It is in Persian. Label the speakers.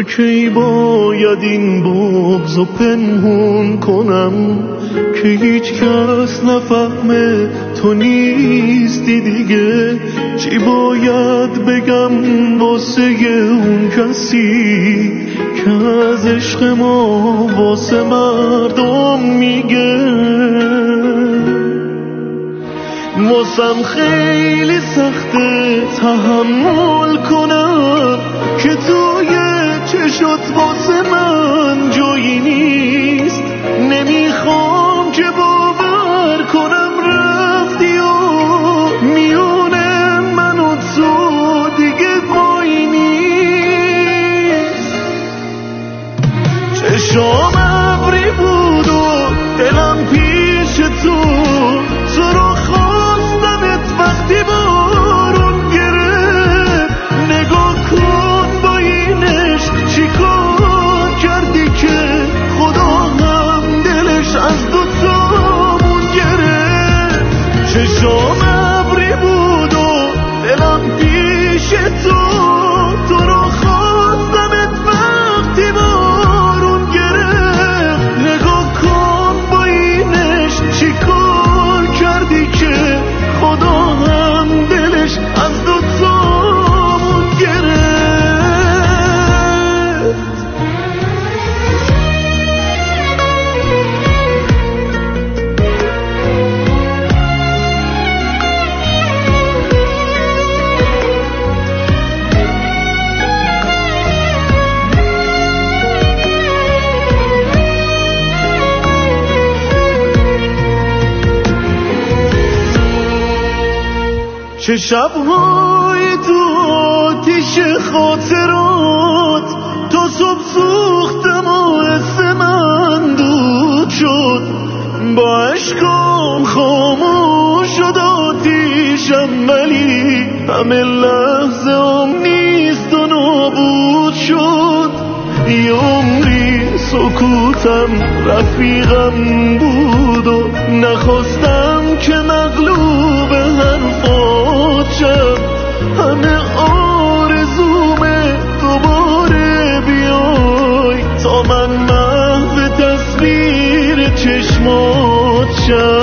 Speaker 1: تا کی باید این بغضو پنهون کنم که هیچ کس نفهمه تو نیستی دیگه؟ چی باید بگم واسه اون کسی که از عشق ما واسه مردم میگه؟ واسم خیلی سخته تحمل کنم که توی چشات واسه من جایی نیست. نمیخوام که باور کنم رفتی و میونه من و تو دیگه وای نیست. چشام ابری بود و دلم پیش تو رو خواستمت وقتی بارون گرفت. نگاه کن با این عشق چی کار کردی که خدا هم دلش از دوتامون گرفت. چشام ابری بود و دلم پیش تو رو خواستمت وقتی بارون گرفت. نگاه کن با این عشق چی کار کردی که خدا هم دلش از دوتامون گرفت. چه شب‌های تو آتیش خاطرات تا صبح سوختم و حس من دود شد. با عشقام خاموش شد آتیشم ولی همه لحظه هم نیست و نابود شد. یه عمری سکوتم رفیقم بود و نخواستم که مغلوب حرفات شم. همه آرزومه دوباره بیای تا من محو تصویر چشمات شم.